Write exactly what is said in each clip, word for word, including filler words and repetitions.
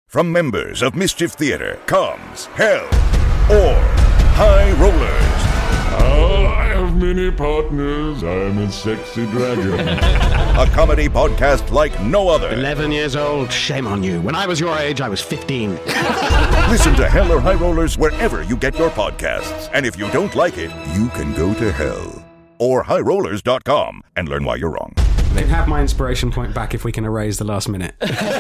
From members of Mischief Theater comes Hell or High Rollers. Oh, I have many partners. I'm a sexy dragon. A comedy podcast like no other. Eleven years old, shame on you. When I was your age, I was fifteen. Listen to Hell or High Rollers wherever you get your podcasts. And if you don't like it, you can go to hell or high rollers dot com and learn why you're wrong. They have my inspiration point back if we can erase the last minute.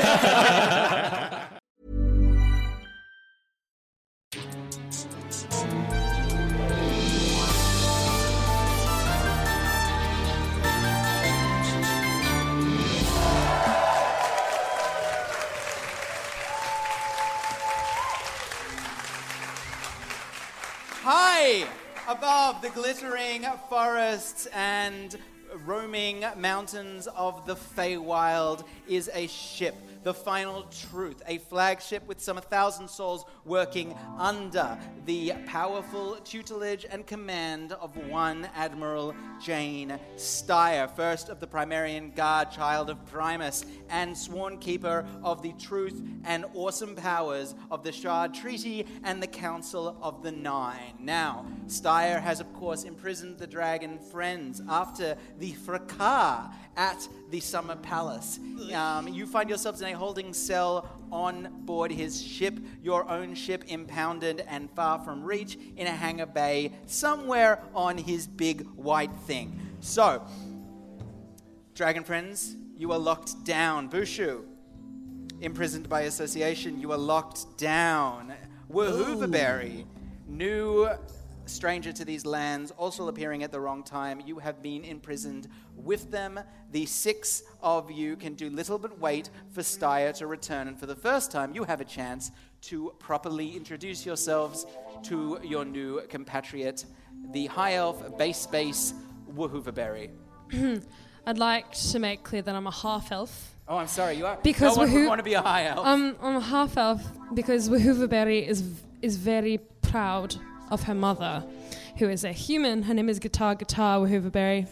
High above the glittering forests and roaming mountains of the Feywild is a ship, the Final Truth, a flagship with some a thousand souls working under the powerful tutelage and command of one Admiral Jane Steyer, first of the Primarian Guard, child of Primus, and sworn keeper of the truth and awesome powers of the Shard Treaty and the Council of the Nine. Now, Steyer has, of course, imprisoned the dragon friends after the fracas at the Summer Palace. Um, you find yourselves in a holding cell on board his ship, your own ship impounded and far from reach in a hangar bay somewhere on his big white thing. So, dragon friends, you are locked down. Bushu, imprisoned by association, you are locked down. Wahooverberry, new stranger to these lands, also appearing at the wrong time. You have been imprisoned with them. The six of you can do little but wait for Steyer to return, and for the first time, you have a chance to properly introduce yourselves to your new compatriot, the High Elf Base Space Wahooverberry. I'd like to make clear that I'm a half elf. Oh, I'm sorry, you are. Because no one Wahoo- would want to be a High Elf. Um, I'm a half elf because Wahooverberry is is very proud of her mother, who is a human. Her name is Guitar Guitar Wahooverberry.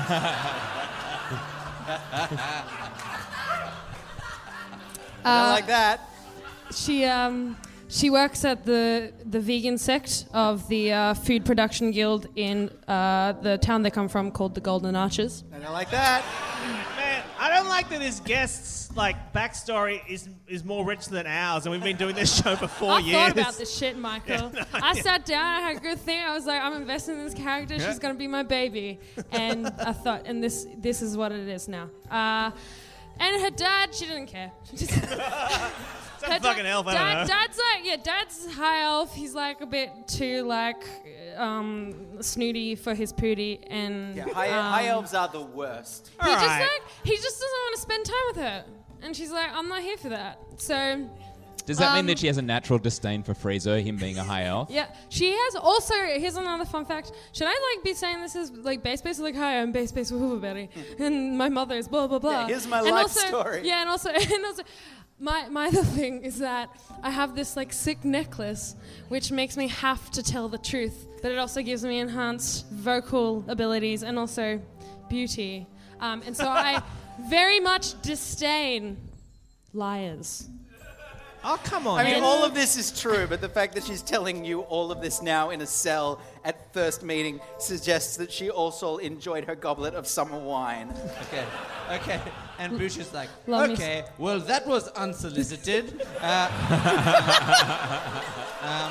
I don't like that. She um she works at the the vegan sect of the uh, food production guild in uh, the town they come from, called the Golden Arches. I don't like that. Man, I don't like that his guests' like backstory is is more rich than ours, and we've been doing this show for four I years. thought about this shit, Michael. Yeah, no, I yeah. sat down, I had a good thing. I was like, I'm investing in this character. She's gonna be my baby, and I thought, and this this is what it is now. Uh, and her dad, she didn't care. Some Her fucking da- elf, I dad, don't know. Dad's like, yeah, Dad's high elf. He's like a bit too like um, snooty for his pooty, and Yeah, high, um, high elves are the worst. He just Alright. like he just doesn't want to spend time with her, and she's like, I'm not here for that. So Does that mean Um, that she has a natural disdain for Fraser, him being a high elf? yeah, she has also. Here's another fun fact. Should I like be saying this is like base base like hi, I'm base base Wahooverberry, and my mother is blah blah blah. Yeah, here's my and life also, story. Yeah, and also and also. My my other thing is that I have this like sick necklace which makes me have to tell the truth, but it also gives me enhanced vocal abilities and also beauty. Um, and so I very much disdain liars. Oh, come on. I mean, And- all of this is true, but the fact that she's telling you all of this now in a cell at first meeting suggests that she also enjoyed her goblet of summer wine. Okay, okay. And Bush is like, Love me okay, well, that was unsolicited. Uh, um,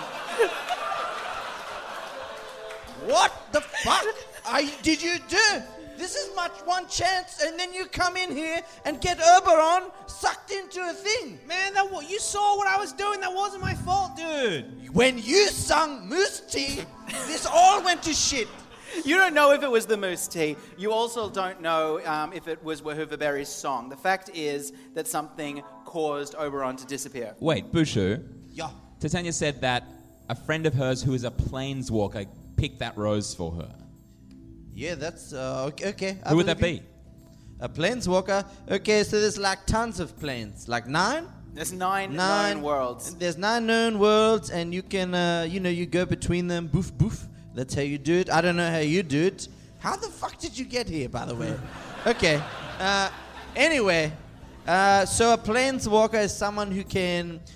what the fuck I, did you do? This is much one chance, and then you come in here and get Oberon sucked into a thing. Man, that wa- you saw what I was doing. That wasn't my fault, dude. When you sung Moose Tea, this all went to shit. You don't know if it was the Moose Tea. You also don't know um, if it was Wahooverberry's song. The fact is that something caused Oberon to disappear. Wait, Bushu. Yeah. Titania said that a friend of hers who is a planeswalker picked that rose for her. Yeah, that's uh, okay. okay. I Who would that believe be? you. A planeswalker. Okay, so there's like tons of planes, like nine. There's nine, Nine known worlds. There's nine known worlds, and you can, uh, you know, you go between them. Boof, boof. That's how you do it. I don't know how you do it. How the fuck did you get here, by the way? Okay. Uh, anyway, uh, so a planeswalker is someone who can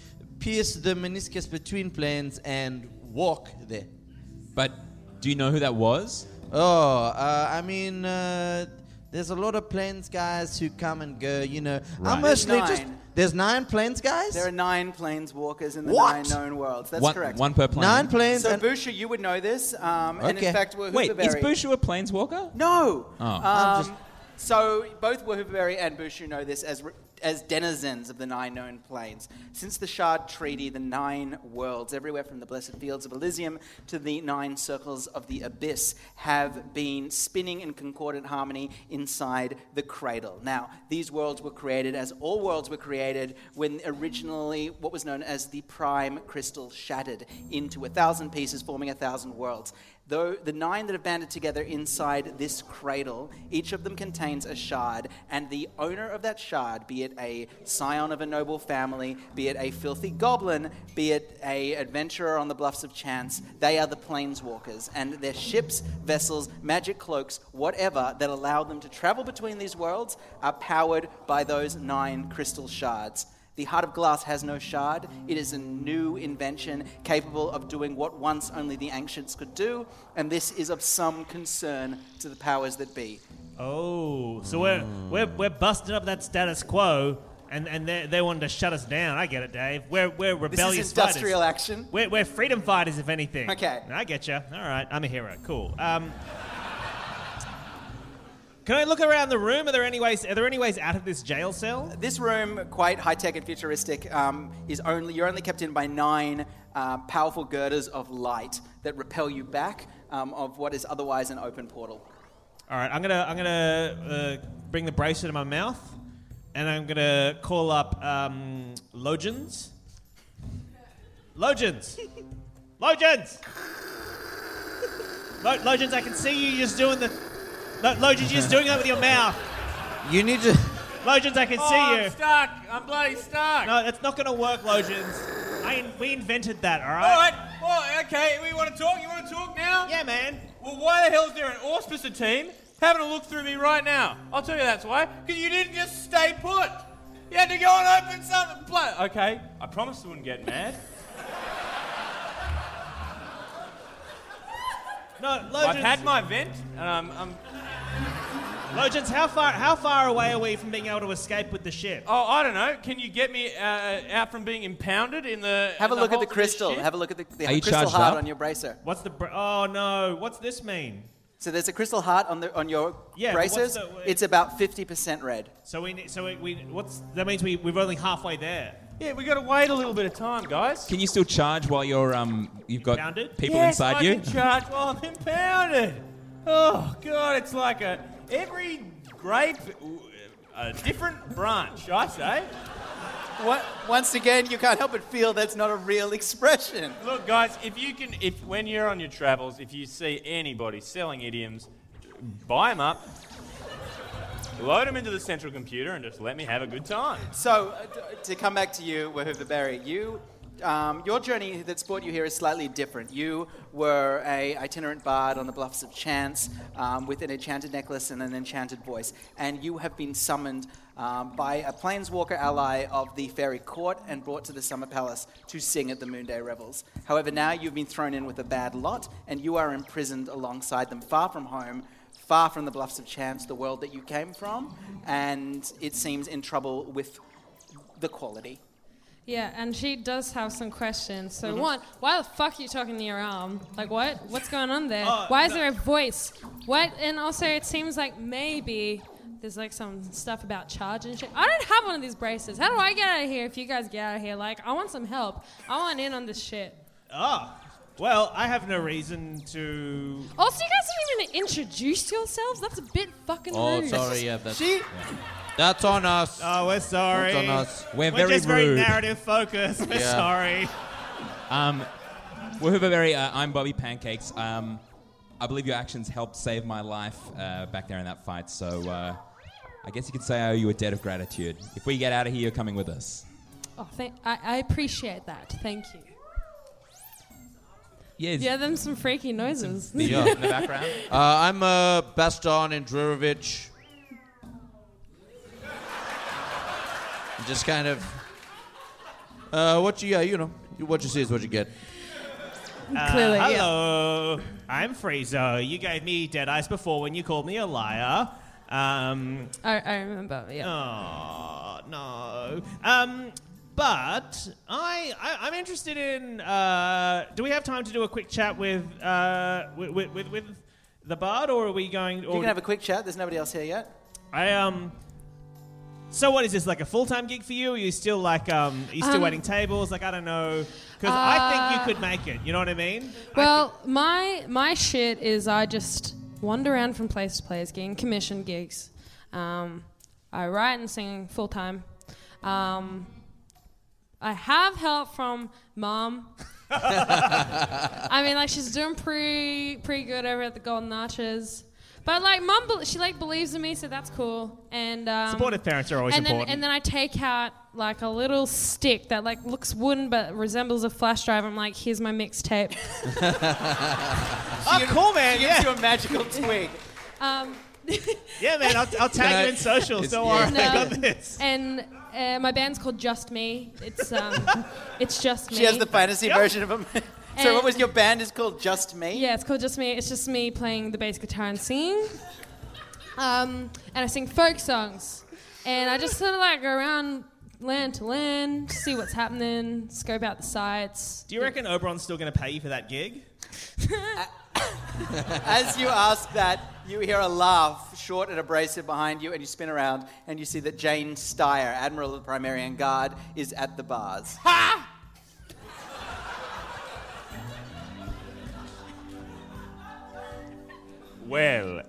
pierce the meniscus between planes and walk there. But do you know who that was? Oh, uh, I mean, uh, there's a lot of plains guys who come and go, you know. Right. I'm mostly There's just... nine. There's nine plains guys? There are nine planeswalkers in the What? nine known worlds. That's one, correct. One per plane. Nine plains So, and... Busha, you would know this. Um, And Okay. in fact, we're Wait, is Hooverberry. Bushu a planeswalker? No. Oh. Um, I'm just- So both Woohooberry and Bushu know this as as denizens of the nine known planes. Since the Shard Treaty, the nine worlds, everywhere from the Blessed Fields of Elysium to the nine circles of the Abyss, have been spinning in concordant harmony inside the cradle. Now, these worlds were created, as all worlds were created, when originally what was known as the Prime Crystal shattered into a thousand pieces, forming a thousand worlds. Though the nine that have banded together inside this cradle, each of them contains a shard, and the owner of that shard, be it a scion of a noble family, be it a filthy goblin, be it a adventurer on the bluffs of chance, they are the planeswalkers, and their ships, vessels, magic cloaks, whatever that allow them to travel between these worlds are powered by those nine crystal shards. The Heart of Glass has no shard. It is a new invention capable of doing what once only the ancients could do, and this is of some concern to the powers that be. Oh, so we're we're we're busting up that status quo, and and they they wanted to shut us down. I get it, Dave. We're we're This rebellious is industrial fighters. action. We're we're freedom fighters, if anything. Okay. I get you. All right, I'm a hero. Cool. Um. Can I look around the room? Are there any ways? Are there any ways out of this jail cell? This room, quite high-tech and futuristic, um, is only you're only kept in by nine uh, powerful girders of light that repel you back um, of what is otherwise an open portal. All right, I'm gonna I'm gonna uh, bring the bracelet in my mouth, and I'm gonna call up um, Logins. Logins, Logins, Lo- Logins. I can see you just doing the. Lo- Logins, you're just doing that with your mouth. You need to... Logins, I can Oh, see I'm you. stuck. I'm bloody stuck. No, that's not gonna work, Logins. I in- we invented that. All All right. right. Well, okay. We want to talk. You want to talk now? Yeah, man. Well, why the hell is there an auspicer team having a look through me right now? I'll tell you that's why. Because you didn't just stay put. You had to go and open something. Play. Okay. I promised I wouldn't get mad. No, Logins. I've had my vent, and I'm, I'm Logins, how far how far away are we from being able to escape with the ship? Oh, I don't know. Can you get me uh, out from being impounded in the? Have a in look at hold the of this crystal. ship? Have a look at the, the Are you crystal charged heart up? on your bracer. What's the bra- oh no? What's this mean? So there's a crystal heart on the on your Yeah, but what's bracers. the- It's about fifty percent red. So we need, so we, we what's that means we we're only halfway there. Yeah, we got to wait a little bit of time, guys. Can you still charge while you're um you've got Impounded? people yes, inside I you? can charge while I'm impounded. Oh God, it's like a every grape, a different branch. I say. What, once again, you can't help but feel that's not a real expression. Look, guys, if you can, if when you're on your travels, if you see anybody selling idioms, buy them up, load them into the central computer, and just let me have a good time. So, uh, t- to come back to you, Wahoover Berry, you, um, your journey that's brought you here is slightly different. You were a itinerant bard on the bluffs of Chance um, with an enchanted necklace and an enchanted voice, and you have been summoned um, by a planeswalker ally of the fairy court and brought to the summer palace to sing at the Moonday Revels. However, now you've been thrown in with a bad lot, and you are imprisoned alongside them, far from home, far from the bluffs of Chance, the world that you came from, and it seems in trouble with the quality. Yeah, and she does have some questions. So Mm-hmm. one, why the fuck are you talking to your arm? Like what? What's going on there? Oh, why is no. there a voice? What? And also, it seems like maybe there's like some stuff about charge and shit. I don't have one of these braces. How do I get out of here if you guys get out of here? Like, I want some help. I want in on this shit. Oh, well, I have no reason to. Also, you guys didn't even introduce yourselves. That's a bit fucking Oh, rude. sorry, yeah, that's... She, That's on us. Oh, we're sorry. That's on us. We're We're very just very rude. narrative focused. We're Yeah. sorry. Um, Wahoover Berry, uh, I'm Bobby Pancakes. Um, I believe your actions helped save my life uh, back there in that fight, so uh, I guess you could say I owe you a debt of gratitude. If we get out of here, you're coming with us. Oh, thank, I, I appreciate that. Thank you. Yes. Yeah, them some freaky noises. Yeah. In the background. Uh, I'm uh, Baston Androvich. Just kind of Uh, what you, yeah, you know, what you see is what you get. Uh, Clearly, yeah. hello, I'm Friezo. You gave me dead eyes before when you called me a liar. Um, I, I remember, yeah. oh, no. Um, but I, I, I'm interested in... Uh, do we have time to do a quick chat with, uh, with, with, with the bard, or are we going... You Or can have a quick chat. There's nobody else here yet. I, um... So what is this, like a full-time gig for you? Are you still like, um, are you still Um, waiting tables? Like, I don't know. Because I think you could make it, you know what I mean? Well, my my shit is I just wander around from place to place, getting commission gigs. Um, I write and sing full time. Um, I have help from Mom. I mean, like she's doing pretty pretty good over at the Golden Arches. But like Mom, be- she like believes in me, so that's cool. And um, Supportive parents are always and then, important. And then I take out like a little stick that like looks wooden but resembles a flash drive. I'm like, here's my mixtape. Oh, cool, man. She Yeah. gives you a magical twig. Um, Yeah, man, I'll, I'll tag you in socials. Don't worry, and, I uh, got this. and uh, my band's called Just Me. It's um, it's just me. She has the fantasy Yep. version of him. So And- what was your band is called Just Me? Yeah, it's called Just Me. It's just me playing the bass guitar and singing. Um, and I sing folk songs. And I just sort of like go around land to land, see what's happening, scope out the sites. Do you reckon Oberon's still going to pay you for that gig? As you ask that, you hear a laugh, short and abrasive behind you, and you spin around and you see that Jane Steyer, Admiral of the Primarian Guard, is at the bars. Ha! Well,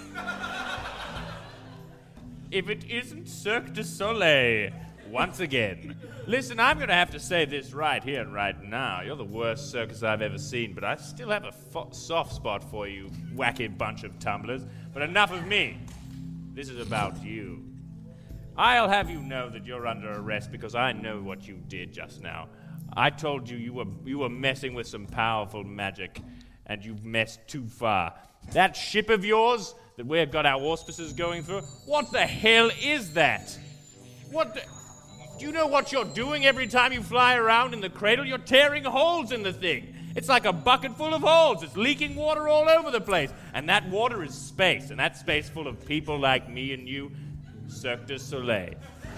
if it isn't Cirque du Soleil, once again. Listen, I'm going to have to say this right here and right now. You're the worst circus I've ever seen, but I still have a fo- soft spot for you, wacky bunch of tumblers. But enough of me. This is about you. I'll have you know that you're under arrest because I know what you did just now. I told you you were you were messing with some powerful magic, and you've messed too far. That ship of yours that we've got our auspices going through, what the hell is that? What the... Do you know what you're doing every time you fly around in the cradle? You're tearing holes in the thing. It's like a bucket full of holes. It's leaking water all over the place. And that water is space, and that space full of people like me and you, Cirque du Soleil.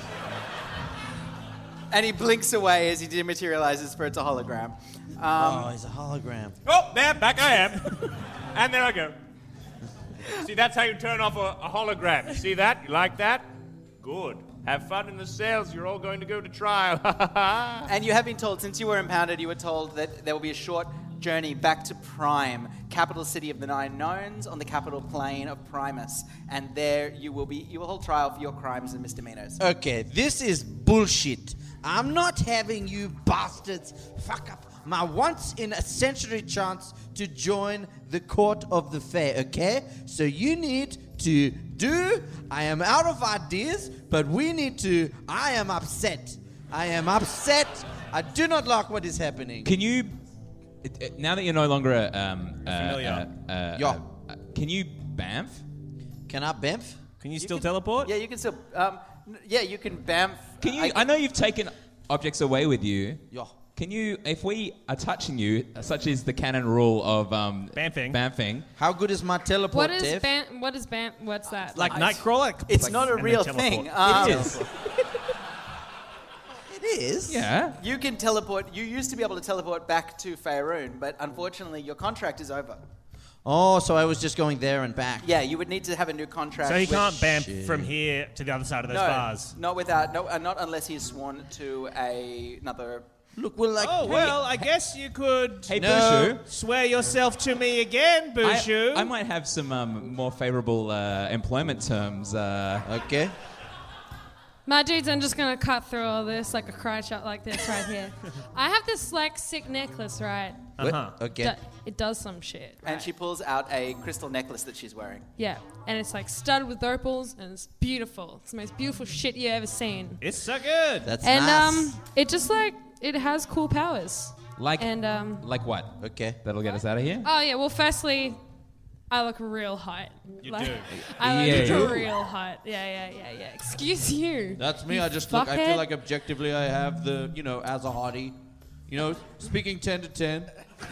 And he blinks away as he dematerializes for it's a hologram. Um, oh, he's a hologram. Oh, there, back I am. And there I go. See, that's how you turn off a, a hologram. You see that? You like that? Good. Have fun in the cells. You're all going to go to trial. And you have been told, since you were impounded, you were told that there will be a short journey back to Prime, capital city of the Nine Knowns, on the capital plane of Primus. And there you will be, you will hold trial for your crimes and misdemeanors. Okay, this is bullshit. I'm not having you bastards fuck up my once in a century chance to join the court of the fair, okay? So you need to do, I am out of ideas, but we need to, I am upset. I am upset. I do not like what is happening. Can you, it- it- now that you're no longer a, um, uh, Familiar. uh, uh, Yo. uh, can you bamf? Can I bamf? Can you You still can- teleport? Yeah, you can still, um, n- yeah, you can bamf. Can you, I, know you've taken objects away with you. Yo. Can you, if we are touching you, such is the canon rule of um, Bamfing. bamfing, How good is my teleport, What is Dev? ban? What is ban? What's that? Like Nightcrawler? It's Like- not a and then real teleport. thing. Um, It is. It is? yeah. You can teleport. You used to be able to teleport back to Faerun, but unfortunately your contract is over. Oh, so I was just going there and back. Yeah, you would need to have a new contract. So he with- can't bamf from here to the other side of those no, bars. not without, no, uh, not unless he's sworn to a, another. Look, we're like... Oh, well, I guess you could Hey, No. Bushu. swear yourself to me again, I, Bushu. I might have some um, more favourable uh, employment terms. Uh, Okay. My dudes, I'm just gonna cut through all this like a karate shot like this right here. I have this like sick necklace, right? Uh-huh. What? Okay. Do- it does some shit. And right? she pulls out a crystal necklace that she's wearing. Yeah, and it's like studded with opals, and it's beautiful. It's the most beautiful shit you ever seen. It's so good. That's And nice. um, it just like it has cool powers. like, And um, like what? Okay. That'll get us out of here. oh yeah, well, firstly, I look real hot. You like, do. I Yeah, look you do. real hot. Yeah, yeah, yeah, yeah. Excuse you. That's me. You I just look. I fuckhead. feel like objectively, I have the, you know, as a hottie, you know, speaking ten to ten.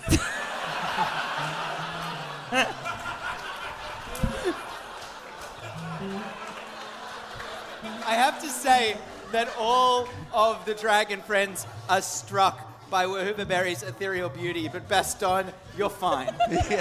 I have to say that all of the dragon friends are struck by Wahooba Berry's ethereal beauty, but Baston, you're fine.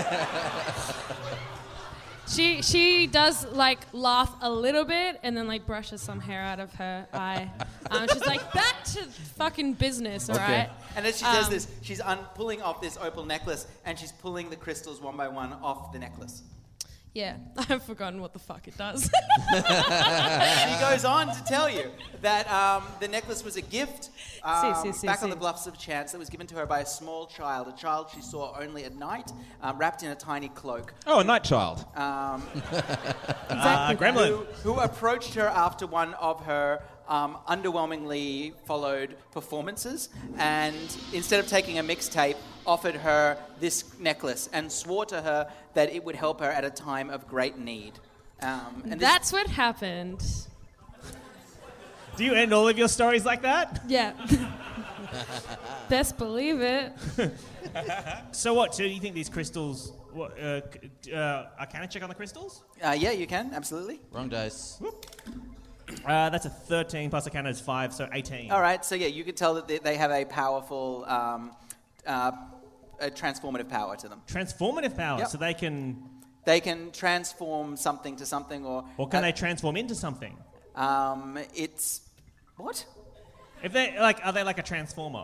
She she does like laugh a little bit and then like brushes some hair out of her eye. Um, she's like, back to fucking business, all right? And as she does Um, this, she's un- pulling off this opal necklace, and she's pulling the crystals one by one off the necklace. Yeah, I've forgotten what the fuck it does. She goes on to tell you that um, the necklace was a gift um, Si, si, si, back si. on the Bluffs of Chance that was given to her by a small child, a child she saw only at night, um, wrapped in a tiny cloak. Oh, a night child. Um, Uh, Gremlin. who, who approached her after one of her um, underwhelmingly followed performances, and instead of taking a mixtape, offered her this necklace and swore to her that it would help her at a time of great need. Um, and this- That's what happened. Do you end all of your stories like that? Yeah. Best believe it. So what? So do you think these crystals? What? Uh, c- uh, uh, can I check on the crystals? uh, yeah, you can, absolutely. Wrong dice. Uh, that's a thirteen plus a can is five, so eighteen. All right, so yeah, you can tell that they, they have a powerful, um, uh, a transformative power to them. Transformative power, Yep. so they can. They can transform something to something, or Or can uh, they transform into something? Um, it's what? If they like, are they like a transformer?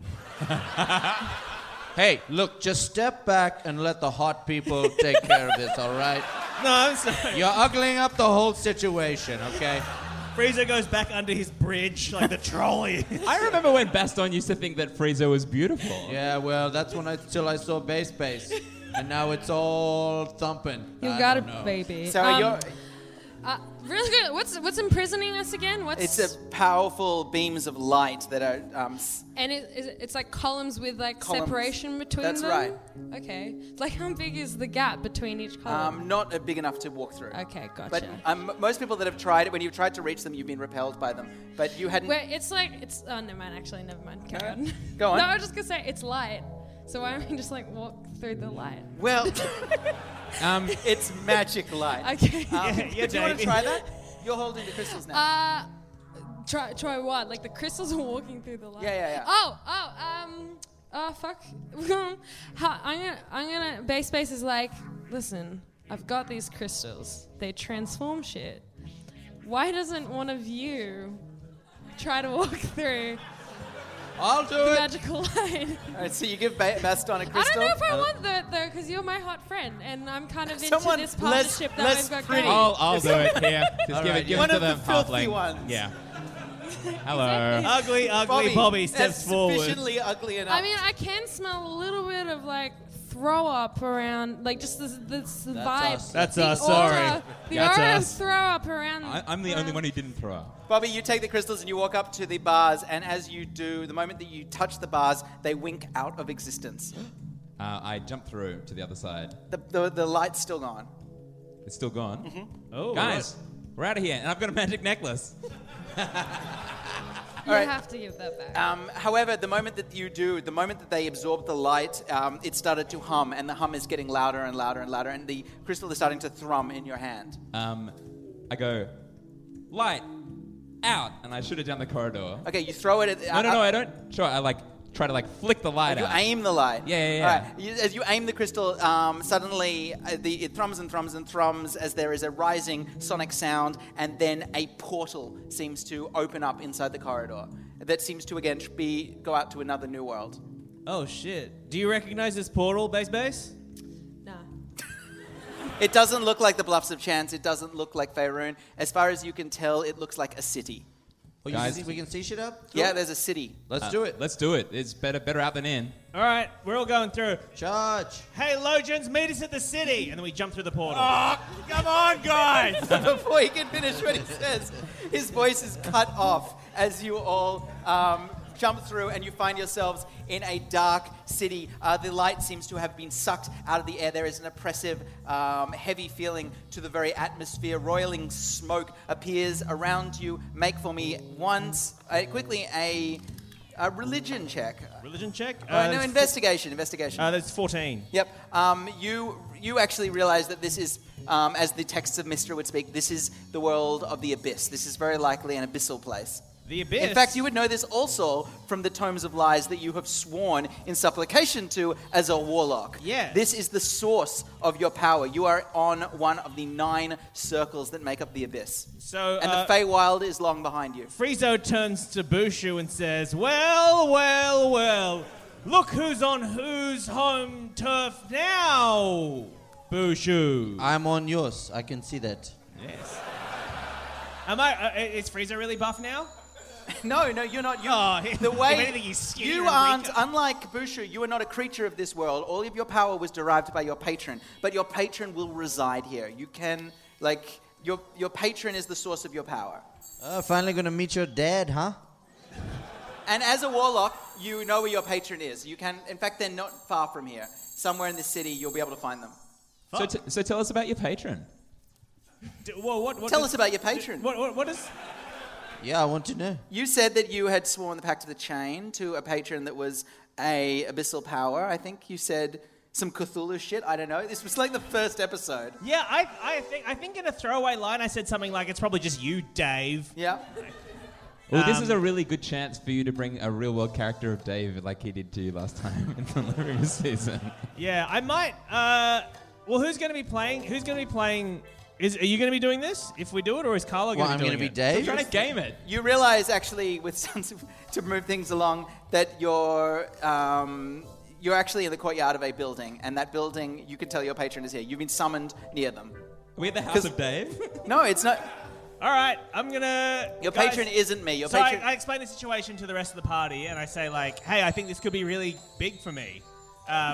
Hey, look, just step back and let the hot people take care of this, all right? No, I'm sorry. You're ugling up the whole situation, okay? Frieza goes back under his bridge like the trolley. I remember when Baston used to think that Frieza was beautiful. Yeah, well, that's when I till I saw Base Base. And now it's all thumping. You I got don't it, know. baby. So Um, you're, uh, really good. What's what's imprisoning us again? What's it's a powerful beams of light that are. Um, s- and it, is it- it's like columns with like Columns. separation between That's them. right. Okay. Like how big is the gap between each column? um, not uh, big enough to walk through. okay, gotcha. But um, most people that have tried it, when you've tried to reach them, you've been repelled by them. But you hadn't. Where it's like it's oh never mind. Actually, never mind. Carry Okay. on. Go on. No, I was just gonna say it's light. So why don't we just like walk through the light? Well, Um, it's magic light. Okay. Um, Yeah, yeah, do you want Davey. to try that? You're holding the crystals now. Uh, try try what? Like the crystals are walking through the light. Yeah, yeah, yeah. Oh, oh, um, oh fuck. How, I'm gonna, I'm gonna. Base Space is like, listen, I've got these crystals. They transform shit. Why doesn't one of you try to walk through I'll do the it. magical light? All right, so you give ba- Baston a I crystal. don't know if I want that though, because you're my hot friend, and I'm kind of into Someone this less- partnership that less we've got pretty. going. I'll, I'll do it. Here, just All give right, it, give One it to of the the filthy halfling. ones. Yeah. Hello. ugly, ugly Bobby, steps that's forward. sufficiently ugly enough. I mean, I can smell a little bit of like throw up around, like just this, this vibe. us. That's the us, aura- sorry. The That's aura us. of throw up around. I, I'm the only around- one who didn't throw up. Bobby, you take the crystals and you walk up to the bars, and as you do, the moment that you touch the bars, they wink out of existence. Uh, I jump through to the other side. The, the, the light's still gone. It's still gone. Mm-hmm. Oh, Guys, we're out of here, and I've got a magic necklace. You Alright. have to give that back. Um, however, the moment that you do, the moment that they absorb the light, um, it started to hum, and the hum is getting louder and louder and louder, and the crystal is starting to thrum in your hand. Um, I go, light, out, and I shoot it down the corridor. Okay, you throw it at... No, no, no, I don't. Sure, I like try to like flick the light You out. aim the light. Yeah, yeah, yeah. All right. You, as you aim the crystal, um, suddenly uh, the, it thrums and thrums and thrums as there is a rising sonic sound, and then a portal seems to open up inside the corridor. That seems to again be go out to another new world. Oh shit! Do you recognize this portal, Base Base? Nah. It doesn't look like the Bluffs of Chance. It doesn't look like Faerun. As far as you can tell, it looks like a city. Oh, you Guys. see, we can see shit up? Yeah, there's a city. Let's Uh, do it. Let's do it. It's better better out than in. All right, we're all going through. Charge. Hey, Logins, meet us at the city, and then we jump through the portal. Oh, come on, guys! Before he can finish what he says, his voice is cut off as you all um, jump through, and you find yourselves in a dark city. Uh, the light seems to have been sucked out of the air. There is an oppressive, um, heavy feeling to the very atmosphere. Roiling smoke appears around you. Make for me once, uh, quickly, a, a religion check. Religion check? Uh, Uh, no, that's investigation, investigation. Uh, that's fourteen. Yep. Um, you you actually realize that this is, um, as the texts of Mystra would speak, this is the world of the Abyss. This is very likely an abyssal place. The Abyss? In fact, you would know this also from the tomes of lies that you have sworn in supplication to as a warlock. Yes. This is the source of your power. You are on one of the nine circles that make up the Abyss. So, and uh, the Feywild is long behind you. Friezo turns to Bushu and says, well, well, well, look who's on whose home turf now, Bushu. I'm on yours. I can see that. Yes. Am I, uh, is Friezo really buff now? No, no, you're not. You, Oh, the way if anything, he's skinnier you and aren't, weaker. unlike Bushu, you are not a creature of this world. All of your power was derived by your patron, but your patron will reside here. You can, like, your your patron is the source of your power. Uh, finally gonna meet your dad, huh? And as a warlock, you know where your patron is. You can, in fact, they're not far from here. Somewhere in this city, you'll be able to find them. So, t- so tell us about your patron. D- well, what, what Tell does- us about your patron. What, what, what is... Yeah, I want to know. You said that you had sworn the Pact of the Chain to a patron that was a abyssal power. I think you said some Cthulhu shit. I don't know. This was like the first episode. Yeah, I, I think I think in a throwaway line I said something like, it's probably just you, Dave. Yeah. Well, this Um, is a really good chance for you to bring a real-world character of Dave like he did to you last time in the previous season. Yeah, I might... Uh, well, who's going to be playing... Who's going to be playing... Is, are you going to be doing this if we do it, or is Carlo going Well, to be I'm doing gonna be it? Dave. I'm trying to game it. You realize, actually, with Sons of, to move things along, that you're um, you're actually in the courtyard of a building, and that building, you can tell your patron is here. You've been summoned near them. Are we at the House 'Cause- of Dave? No, it's not. All right, I'm going to... Your patron isn't me. Your so patron. I, I explain the situation to the rest of the party, and I say, like, hey, I think this could be really big for me. Um,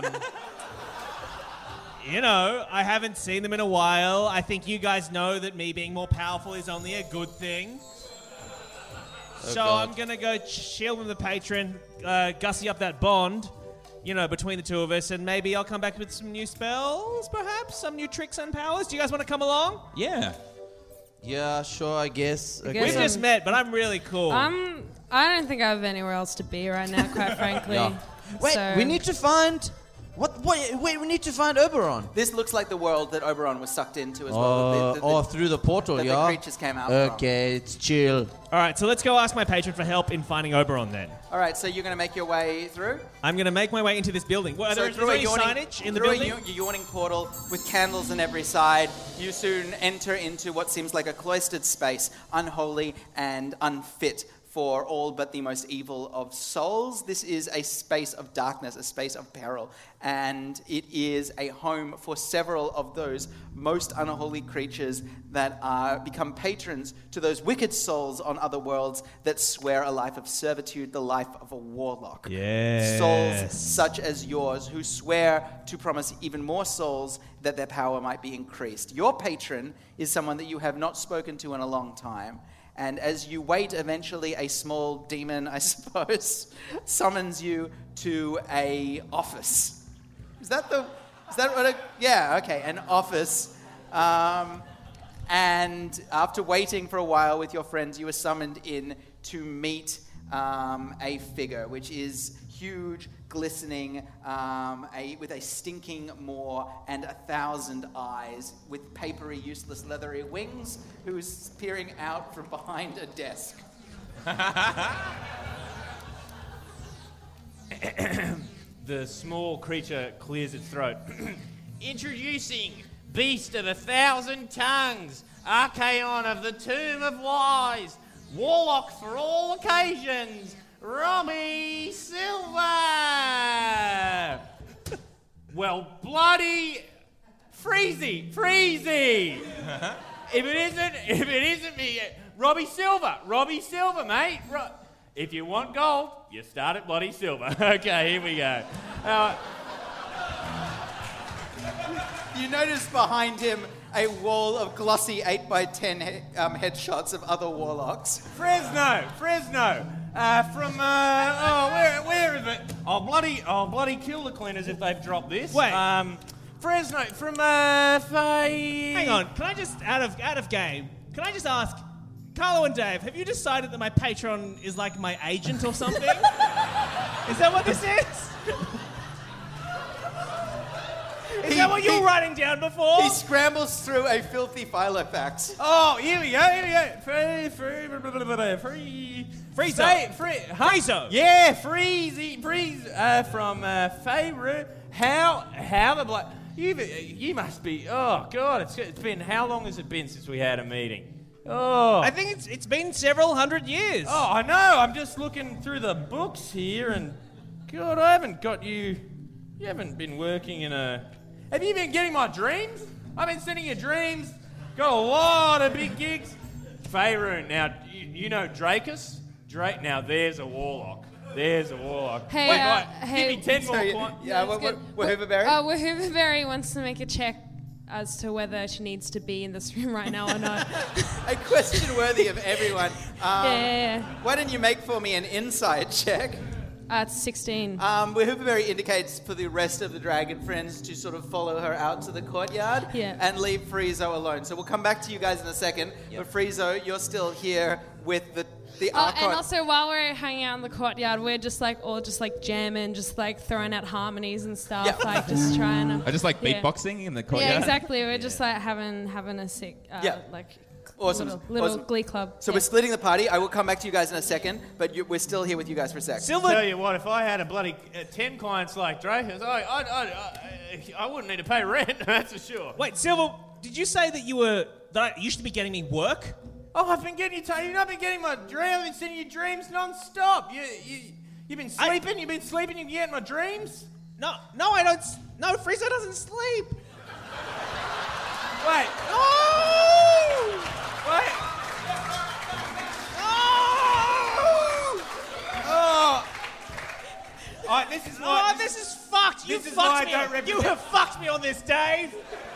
you know, I haven't seen them in a while. I think you guys know that me being more powerful is only a good thing. so God. I'm going to go chill with the patron, uh, gussy up that bond, you know, between the two of us, and maybe I'll come back with some new spells, perhaps? Some new tricks and powers? Do you guys want to come along? Yeah. Yeah, sure, I guess. Okay. guess We've I'm- just met, but I'm really cool. I'm. I don't think I have anywhere else to be right now, quite frankly. Yeah. Wait, So- we need to find... What? Wait, wait, we need to find Oberon. This looks like the world that Oberon was sucked into as well. Uh, The- the- the- or through the portal, that the yeah? creatures came out from. Okay, it's chill. All right, so let's go ask my patron for help in finding Oberon then. All right, so you're going to make your way through? I'm going to make my way into this building. What, are So there, is through there a any yawning, signage in the through building? a yaw- yawning portal with candles on every side, you soon enter into what seems like a cloistered space, unholy and unfit for all but the most evil of souls. This is a space of darkness, a space of peril, and it is a home for several of those most unholy creatures that are become patrons to those wicked souls on other worlds that swear a life of servitude, the life of a warlock. Yes. Souls such as yours who swear to promise even more souls that their power might be increased. Your patron is someone that you have not spoken to in a long time. And as you wait, eventually a small demon, I suppose, summons you to a office. Is that the? Is that what? A, yeah. Okay. An office. Um, and after waiting for a while with your friends, you are summoned in to meet um, a figure, which is huge, glistening, um, a, with a stinking maw and a thousand eyes, with papery, useless, leathery wings, who's peering out from behind a desk. The small creature clears its throat. Introducing Beast of a Thousand Tongues, Archaon of the Tomb of Wise, Warlock for all occasions, Robbie Silver! Well, bloody Freezy, Freezy! If it isn't, if it isn't me, Robbie Silver, Robbie Silver, mate. Ro- if you want gold, you start at bloody silver. Okay, here we go. Uh, You notice behind him a wall of glossy eight by ten he- um, headshots of other warlocks. Fresno, Fresno. Uh, from, uh, oh, where, where is it? Oh, bloody, oh, bloody kill the cleaners if they've dropped this. Wait. Um, Fresno, from, uh, Faye... Hang on, can I just, out of out of game, can I just ask, Carlo and Dave, have you decided that my patron is like my agent or something? Is that what this is? Is He- that what you he- were writing down before? He scrambles through a filthy Filofax. Oh, here we go, here we go. Free, free, blah, blah, blah, blah, free... Friezo. Say- Free, huh? Friezo. Yeah, Freezy, Freeze, uh, from, uh, Faye, how, how the blood... You, you must be, oh, God, it's, it's been, how long has it been since we had a meeting? Oh. I think it's it's been several hundred years. Oh, I know. I'm just looking through the books here, and God, I haven't got you. You haven't been working in a. Have you been getting my dreams? I've been sending you dreams. Got a lot of big gigs. Faerun. Now, you, you know Drakus? Drake. Now, there's a warlock. There's a warlock. Hey, Wait, uh, wait, hey, give me ten more. Sorry, Qu- yeah, what, what, what, Hooverberry? Uh, Wahooverberry wants to make a check as to whether she needs to be in this room right now or not. A question worthy of everyone. Um, yeah, yeah, yeah. Why don't you make for me an insight check? Uh, it's sixteen. Um, where Hooverberry indicates for the rest of the dragon friends to sort of follow her out to the courtyard Yeah. and leave Friezo alone. So we'll come back to you guys in a second. But Friezo, you're still here with the the Oh, Archon. and also while we're hanging out in the courtyard, we're just like all just like jamming, just like throwing out harmonies and stuff, Yeah. like just trying to. I just like yeah. beatboxing in the courtyard. Yeah, exactly. We're just like having having a sick, uh, Yeah. like Awesome. little, little Awesome. glee club. So yeah. we're splitting the party. I will come back to you guys in a second, but you, we're still here with you guys for a sec. Silver. Tell you what, if I had a bloody uh, ten clients like Drakus, I, I, I, I, I wouldn't need to pay rent. That's for sure. Wait, Silver, did you say that you were that I, you should be getting me work? Oh, I've been getting you. T- you've not been getting my dreams. I've been sending you dreams non-stop. You, you, you've been I- sleeping. You've been sleeping. You can get my dreams. No, no, I don't. s- No, Frieza doesn't sleep. Wait. Oh! Wait. Oh! Oh. Alright, this is why. Oh, this is fucked. You this is why I fucked me. don't You represent- have fucked me on this, Dave.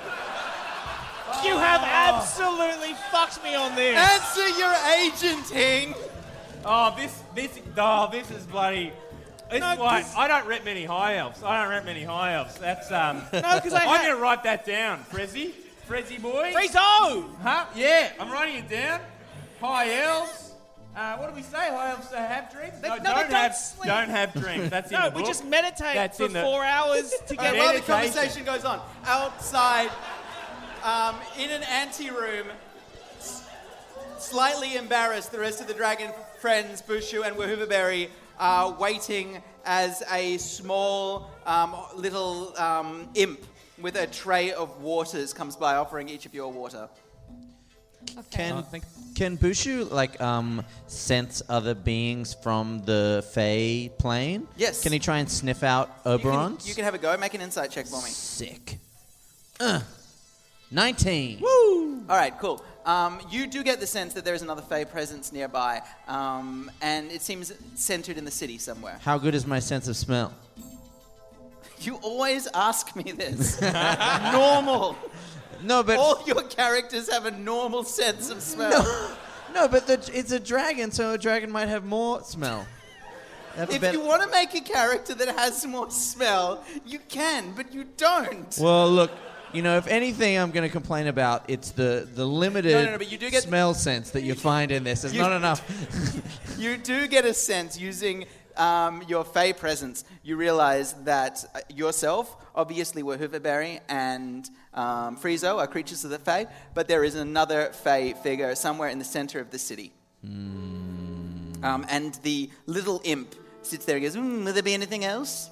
You have absolutely fucked me on this. Answer your agenting. Oh, this, this, oh, this is bloody. This No, is why 'cause- I don't rep many high elves. I don't rep many high elves. That's um. No, 'cause I I'm had- gonna write that down, Frezzy. Frezzy boy. Friezo! Huh? Yeah, I'm writing it down. High elves. Uh, what do we say? High elves uh, have dreams? They- no, no, don't they don't have. sleep. Don't have dreams. That's in No, the we book. just meditate That's for in the- four hours to All right, get while the Meditation. conversation goes on, outside, um, in an anteroom, s- slightly embarrassed, the rest of the dragon friends, Bushu and Wahooverberry, are waiting as a small um, little um, imp with a tray of waters comes by, offering each of you a water. Can Oh, thank- can Bushu like um sense other beings from the Fey plane? Yes. Can he try and sniff out You can, Oberons? you can have a go. Make an insight check for me. Sick. Uh, Nineteen. Woo! All right, cool. Um, you do get the sense that there is another Fey presence nearby, um, and it seems centered in the city somewhere. How good is my sense of smell? You always ask me this. Normal. No, but All your characters have a normal sense of smell. no, but the, it's a dragon, so a dragon might have more smell. Have a If better- you want to make a character that has more smell, you can, but you don't. Well, look, you know, if anything, I'm going to complain about it's the the limited No, no, no, but you do get- smell sense that you find in this. It's You- not enough. You do get a sense using um, your Fey presence. You realize that uh, yourself, obviously, Wahooverberry and um, Friezo are creatures of the Fey, but there is another Fey figure somewhere in the center of the city. Um, and the little imp sits there and goes, mm, will there be anything else?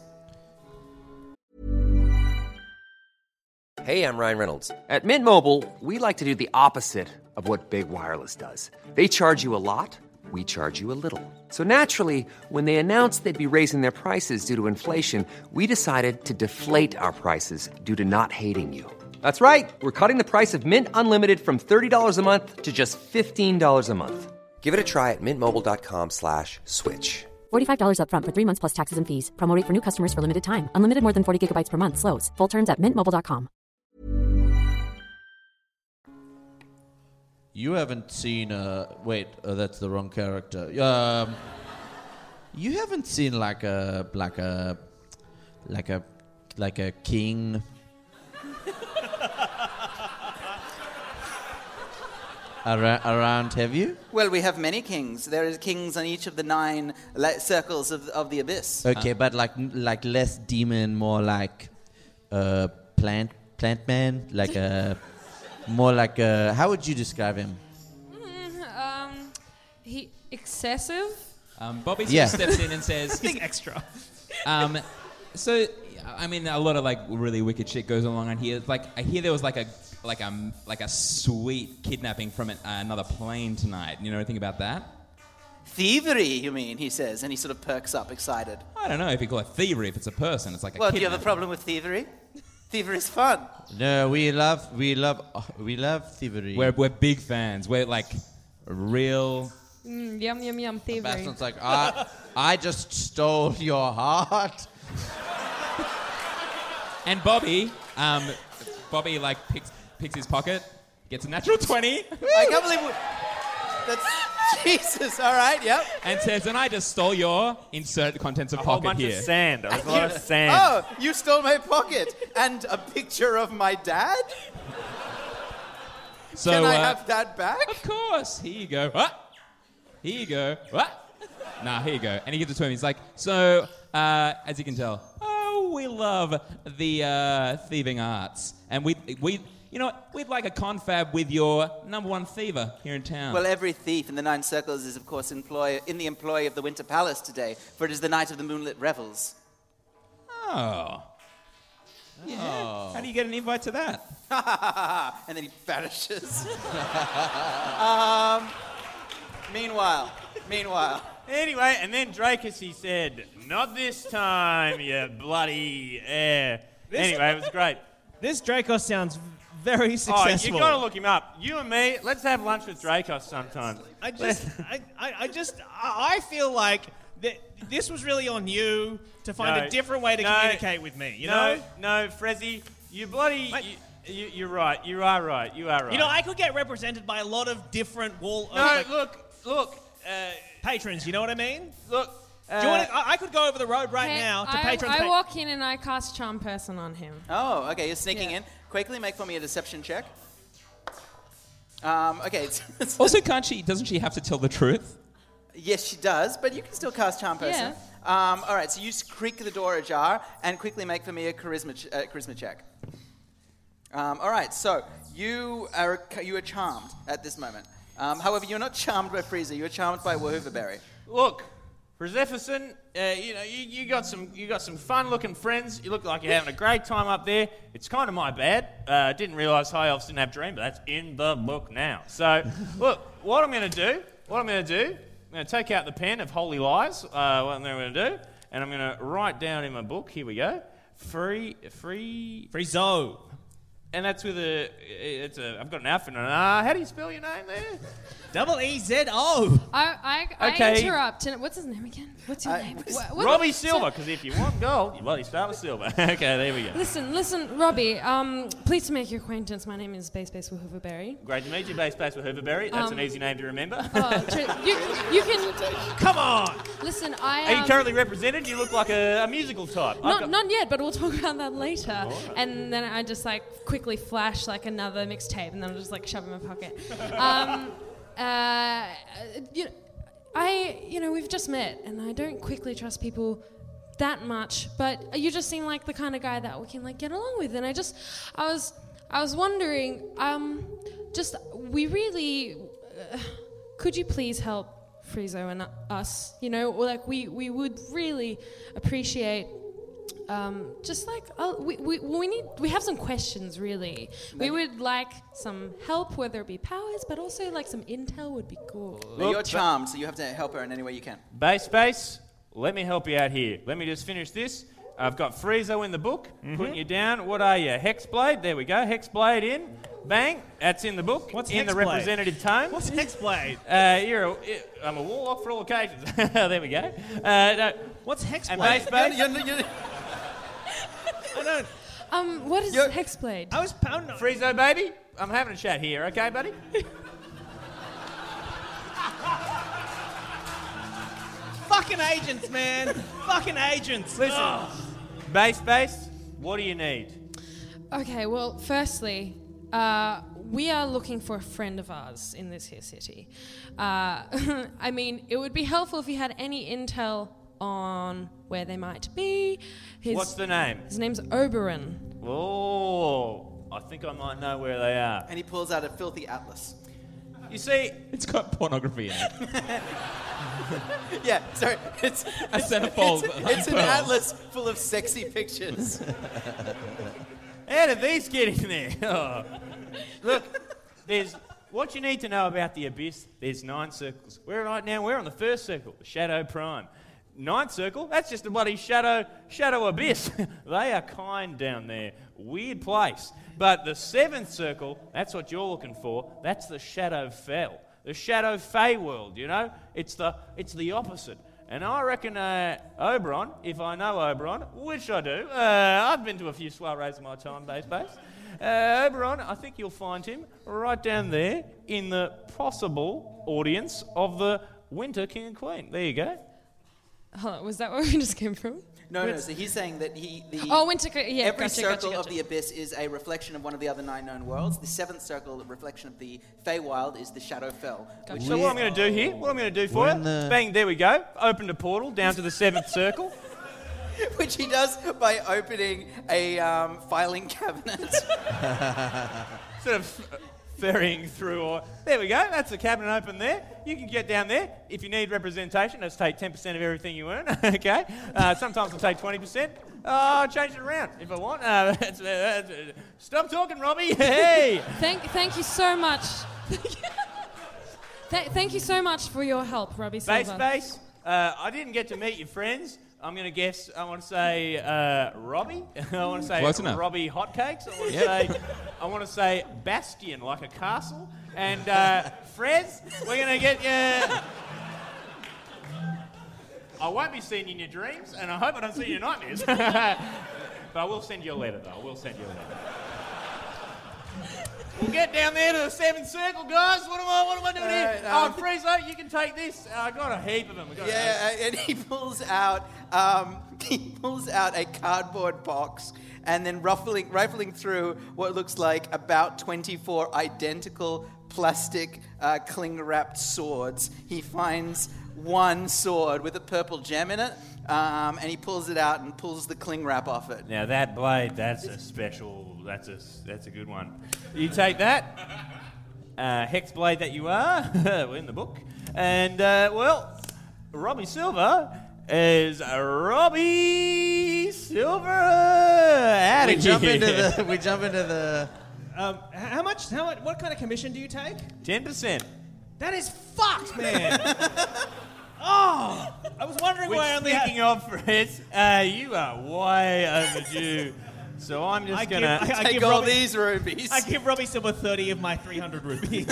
Hey, I'm Ryan Reynolds. At Mint Mobile, we like to do the opposite of what Big Wireless does. They charge you a lot, we charge you a little. So naturally, when they announced they'd be raising their prices due to inflation, we decided to deflate our prices due to not hating you. That's right. We're cutting the price of Mint Unlimited from thirty dollars a month to just fifteen dollars a month. Give it a try at mintmobile.com slash switch. forty-five dollars up front for three months plus taxes and fees. Promo rate for new customers for limited time. Unlimited more than forty gigabytes per month. Slows full terms at mint mobile dot com. You haven't seen. Uh, wait, oh, that's the wrong character. Um, You haven't seen like a like a like a like a king. Ar- around, have you? Well, we have many kings. There are kings on each of the nine la- circles of, of the abyss. Okay, but like like less demon, more like uh, plant plant man, like a more like a. How would you describe him? Mm, um, he excessive. Um, Bobby Yeah. steps in and says, He's extra. um, so, I mean, a lot of like really wicked shit goes along on here. It's like I hear there was like a like a like a sweet kidnapping from an, uh, another plane tonight. You know anything about that? Thievery, you mean, he says, and he sort of perks up, excited. I don't know if you call it thievery. If it's a person, it's like a Well, do you have a kidnapping. problem with thievery? Thievery is fun. No, we love we love uh, we love thievery. We're we're big fans. We're like real. Mm, yum yum yum thievery. Bastion's like, I, I just stole your heart. And Bobby, um, Bobby like picks picks his pocket, gets a natural twenty, I can't believe we... That's... Jesus, all right, yep. and says, "And I just stole your insert contents of A whole pocket bunch here." of sand. There's a lot of sand. Oh, you stole my pocket and a picture of my dad? So, Can I uh, have that back? Of course. Here you go. What? Here you go. What? Nah, here you go. And he gives it to him. He's like, so, uh, as you can tell, oh, we love the uh, thieving arts. And we, we, you know what? We'd like a confab with your number one thiever here in town. Well, every thief in the Nine Circles is, of course, employ- in the employ of the Winter Palace today, for it is the night of the moonlit revels. Oh. Yeah. How do you get an invite to that? And then he vanishes. um, meanwhile, meanwhile. Anyway, and then Dracus, he said, "Not this time, you bloody air." This- Anyway, it was great. This Dracos sounds very Oh, successful. you got to look him up. You and me, let's have lunch with Dracos sometime. I just, I, I, I just, I I feel like that this was really on you to find No, a different way to no, communicate with me. You no, know, no, Frezzy, you bloody, you, you, you're right. You are right. You are right. you know, I could get represented by a lot of different wall. no, uh, like, look, look, uh, patrons. You know what I mean? look. Uh, Do you want to, I, I could go over the road right Hey, now to I, patrons. I pa- walk in and I cast Charm Person on him. Oh, okay, you're sneaking Yeah. in. Quickly make for me a deception check. Um, okay. It's, it's Also, can't she? Doesn't she have to tell the truth? yes, she does, but you can still cast Charm Person. Um, all right, so you s- creak the door ajar and quickly make for me a charisma ch- uh, charisma check. Um, all right, so you are you are charmed at this moment. Um, however, you're not charmed by Frieza. You're charmed by Wahooverberry. Look, for Zephyson, uh, you know, you, you got some you got some fun-looking friends. You look like you're having a great time up there. It's kind of my bad. Uh, didn't realise High Elves didn't have Dream, but that's in the book now. So, look, what I'm going to do, what I'm going to do, I'm going to take out the pen of Holy Lies, uh, what I'm going to do, and I'm going to write down in my book, here we go, free, free... Free Zo. And that's with a, it's a, I've got an F and an R. How do you spell your name there? Double E Z O. I, I, I Okay. interrupt. And what's his name again? What's your Uh, name? What- what- Robbie so- Silver, because if you want gold, you bloody start with silver. Okay, there we go. Listen, listen, Robbie. Um, pleased to make your acquaintance. My name is Base Base Wahooverberry. Great to meet you, Base Base with Hooverberry. That's Um, an easy name to remember. Oh, tr- you, you can Come on. listen. I Are you um, currently represented? You look like a, a musical type. I've Not, got- not yet, but we'll talk about that later. And then I just like quickly flash like another mixtape, and then I'll just like shove it in my pocket. Um, uh, you know, I, you know, we've just met, and I don't quickly trust people that much. But you just seem like the kind of guy that we can like get along with. And I just, I was, I was wondering, um, just we really, uh, could you please help Friezo and us? You know, or like we we would really appreciate. Um, just like uh, we, we we need we have some questions really. We would like some help, whether it be powers, but also like some intel would be cool. Well, you're charmed, so you have to help her in any way you can. Base Base, let me help you out here. Let me just finish this. I've got Friezo in the book, putting you down. What are you? Hexblade? There we go. Hexblade in. Bang. That's in the book. What's in the Hexblade? representative tone? What's Hexblade? Uh, you're a, I'm a warlock for all occasions. There we go. Uh, no. What's And Hexblade? Base Base, You're- you're- I don't. Um, what is You're- Hexblade? I was pounding. Friezo, baby, I'm having a chat here, okay, buddy? Fuck Fucking agents, man. Fucking agents. Listen, Ugh. Base Base, what do you need? Okay, well, firstly, uh, we are looking for a friend of ours in this here city. Uh, I mean, it would be helpful if you had any intel on where they might be. His, What's the name? His name's Oberon. Oh, I think I might know where they are. And he pulls out a filthy atlas. You see, It's got pornography in it. Yeah, sorry, it's A centerfold. It's, it's an atlas full of sexy pictures. how did these get in there? Oh. Look, there's what you need to know about the Abyss. There's nine circles. We're right now. We're on the first circle, Shadow Prime. Ninth circle. That's just a bloody shadow, shadow abyss. They are kind down there. Weird place. But the seventh circle. That's what you're looking for. That's the Shadow Fell, the Shadow Fey world. You know, it's the it's the opposite. And I reckon uh, Oberon, if I know Oberon, which I do, uh, I've been to a few soirees in my time, base base. Uh, Oberon, I think you'll find him right down there in the possible audience of the Winter King and Queen. There you go. Hold on, was that where we just came from? No, no, so he's saying that he... The, Oh, Winter King, yeah, Every gotcha, circle gotcha, gotcha. of the Abyss is a reflection of one of the other nine known worlds. The seventh circle, the reflection of the Feywild, is the Shadow Fell. Which So what I'm going to do here, what I'm going to do for We're you, in the- bang, there we go. Opened a portal down to the seventh circle. Which he does by opening a um, filing cabinet. Sort of ferrying through. Or there we go. That's the cabinet open there. You can get down there. If you need representation, let's take ten percent of everything you earn. Okay. Uh, sometimes I'll take twenty percent. Uh, I'll change it around if I want. Uh, that's, uh, that's, uh, stop talking, Robbie. Hey. Thank, thank you so much. Th- thank you so much for your help, Robbie Silver. Base Base. Uh, I didn't get to meet your friends. I'm going to guess, I want to say uh, Robbie. I want to say Close enough. Robbie Hotcakes. I want to Yep. say I want to say Bastion, like a castle. And uh, Frez, we're going to get you... I won't be seeing you in your dreams, and I hope I don't see you in your nightmares. But I will send you a letter, though. I will send you a letter. We'll get down there to the seventh circle, guys. What am I, what am I doing All here? right, um, oh, Friezo, you can take this. Uh, I got a heap of them. We got Yeah, and he pulls out um, he pulls out a cardboard box, and then ruffling, rifling through what looks like about twenty-four identical plastic uh, cling-wrapped swords, he finds one sword with a purple gem in it, um, and he pulls it out and pulls the cling wrap off it. Now that blade, that's a special, that's a, that's a good one. You take that, uh, hex blade that you are, we're in the book, and uh, well, Robbie Silver is Robbie Silver. Out We of jump here. into the. We jump into the. Um, h- how much? How much? What kind of commission do you take? ten percent. That is fucked, man. Oh, I was wondering Which, why I only had. speaking of, Fred, uh, you are way overdue. So I'm just I give- gonna I- I Take give all Robbie- these rubies. I give Robbie Silver thirty of my three hundred rupees.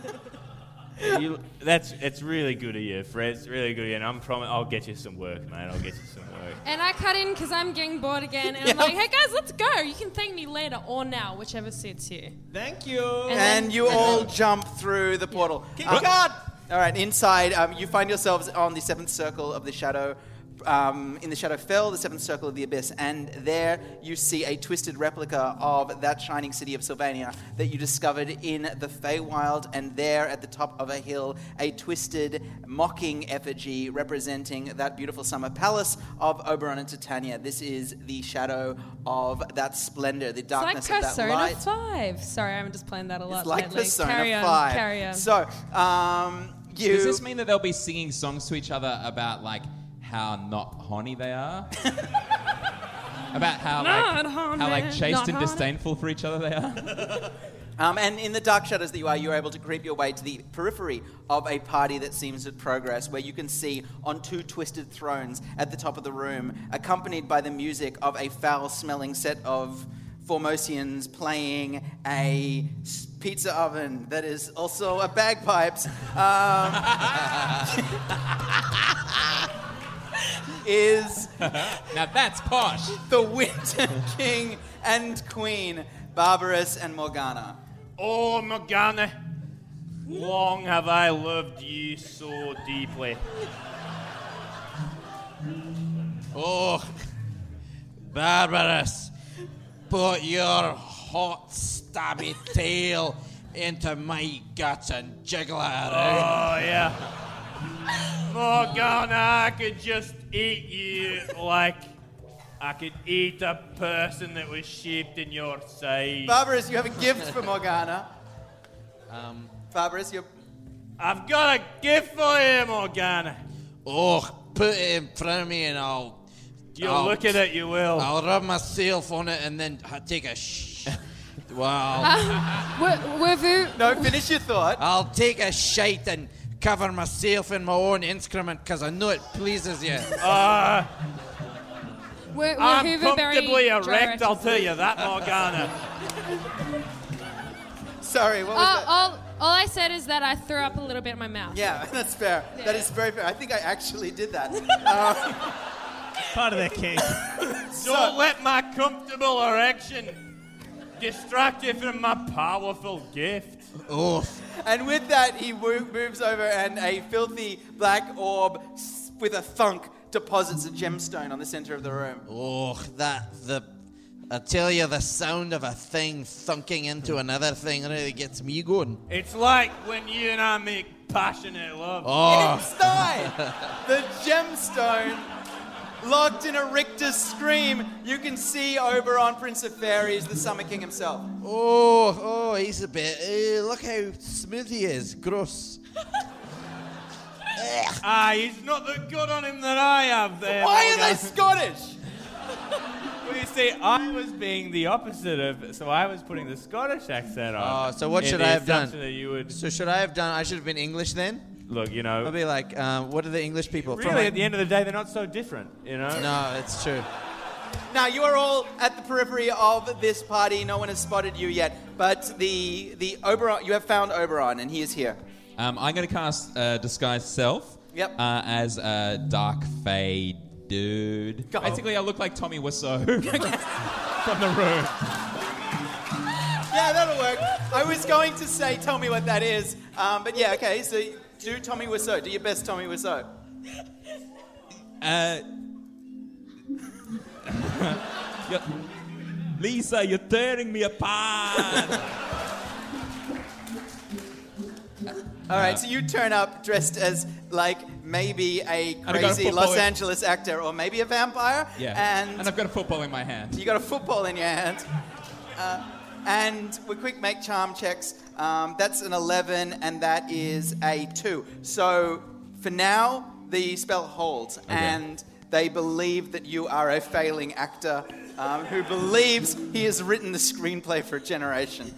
You, that's it's really good of you, Fred. It's really good of you, and I'm prom- I'll get you some work, mate. I'll get you some work. And I cut in because I'm getting bored again, and I'm like, hey guys, let's go. You can thank me later or now, whichever suits you. Thank you. And And then- you and all then- jump through the portal. Keep Um, guard. All right, inside, um, you find yourselves on the seventh circle of the shadow, um, in the Shadow Fell, the seventh circle of the Abyss, and there you see a twisted replica of that shining city of Sylvania that you discovered in the Feywild, and there at the top of a hill, a twisted, mocking effigy representing that beautiful summer palace of Oberon and Titania. This is the shadow of that splendor, the It's like darkness of that Persona light. five. Sorry, I'm just playing that a lot It's like lately. Persona carry on, five. Carry on. So, um, you... Does this mean that they'll be singing songs to each other about like how not horny they are? About how Not like horny, how like chaste not and horny. disdainful for each other they are? Um, and in the dark shadows that you are, you're able to creep your way to the periphery of a party that seems at progress, where you can see on two twisted thrones at the top of the room, accompanied by the music of a foul-smelling set of Formosians playing a s- pizza oven that is also a bagpipes. Um, is Now that's posh. the Winter King and Queen, Barbarous and Morgana. Oh, Morgana, long have I loved you so deeply. Oh, Barbarous, put your hot, stabby tail into my guts and jiggle it around. Oh, yeah. Morgana, I could just eat you like I could eat a person that was shaped in your size. Barbarous, you have a gift for Morgana. Um, Barbarous, you're... I've got a gift for you, Morgana. Oh, put it in front of me and I'll... You'll I'll, look at it, you will. I'll rub myself on it and then ha- take a sh... Wow. Uh, were you... No, finish your thought. I'll take a shite and cover myself in my own excrement because I know it pleases you. Uh, We're, we're I'm Hoover very comfortably erect, I'll gyratory. tell you that, Morgana. Sorry, what was Uh, that? all, all I said is that I threw up a little bit in my mouth. Yeah, that's fair. That is very fair. I think I actually did that. Um, Part of their cake. Don't let my comfortable erection distract you from my powerful gift. Oh. And with that, he wo- moves over and a filthy black orb s- with a thunk deposits a gemstone on the center of the room. Oh, that, the... I tell you, the sound of a thing thunking into another thing really gets me going. It's like when you and I make passionate love. Oh. Inside the gemstone, locked in a rictus scream, you can see Oberon, Prince of Fairies, the Summer King himself. Oh, oh, he's a bit... Uh, look how smooth he is. Gross. Ah, he's not the good on him that I have there. Why are Morgana. they Scottish? Well, you see, I was being the opposite of... So I was putting the Scottish accent on. Oh, so what in should the I have done? assumption That you would... So should I have done... I should have been English then? Look, you know... I'll be like, um, what are the English people? Really, From like- at the end of the day, they're not so different, you know? No, it's true. Now, you are all at the periphery of this party. No one has spotted you yet. But the the Oberon... You have found Oberon, and he is here. Um, I'm going to cast uh, Disguise Self Yep. uh, as a Dark Fade dude. Go. Basically, I look like Tommy Wiseau from the room. Yeah, that'll work. I was going to say, tell me what that is. Um, but yeah, okay, so do Tommy Wiseau. Do your best Tommy Wiseau. Uh, you're- Lisa, you're tearing me apart. All right, so you turn up dressed as, like, maybe a got a crazy football Los in- Angeles actor or maybe a vampire. Yeah. And, And I've got a football in my hand. you got a football in your hand. Uh, and we quick make charm checks. Um, that's an eleven, and that is a two. So for now, the spell holds, and they believe that you are a failing actor um, who believes he has written the screenplay for a generation.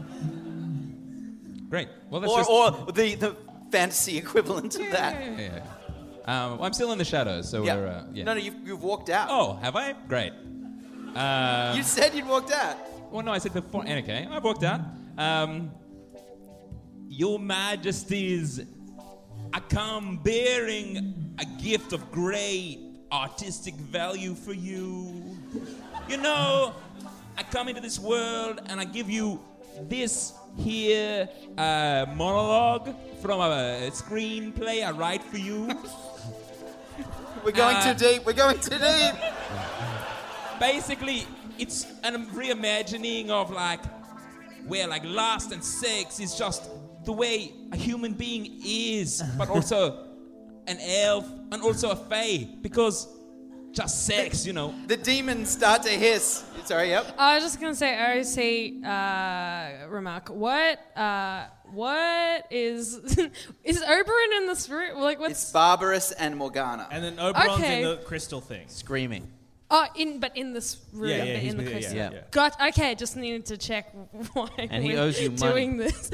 Great. Well, that's Or, just... or the, the fantasy equivalent of that. Yeah, yeah, yeah. Um, well, I'm still in the shadows, so Yeah. we're... Uh, yeah. No, no, you've, you've walked out. Oh, have I? Great. Uh, You said you'd walked out. Well, no, I said before. Okay, I've walked out. Um, Your Majesties, I come bearing a gift of great artistic value for you. You know, I come into this world and I give you this here uh, monologue from a screenplay I write for you. We're going Uh, too deep. We're going too deep. Basically, it's a reimagining of like where like lust and sex is just the way a human being is, but also an elf and also a fae, because just sex, you know. The demons start to hiss. Sorry, yep. I was just gonna say, O C uh, remark. What? Uh, what is is Oberon in this room? Like, what's? It's Barbarous and Morgana. And then Oberon's Okay. in the crystal thing. Screaming. Oh, in but in this room, Yeah, yeah, in he's the with- yeah, crystal. yeah, yeah. Got okay. Just needed to check why And he we're owes you doing money. this.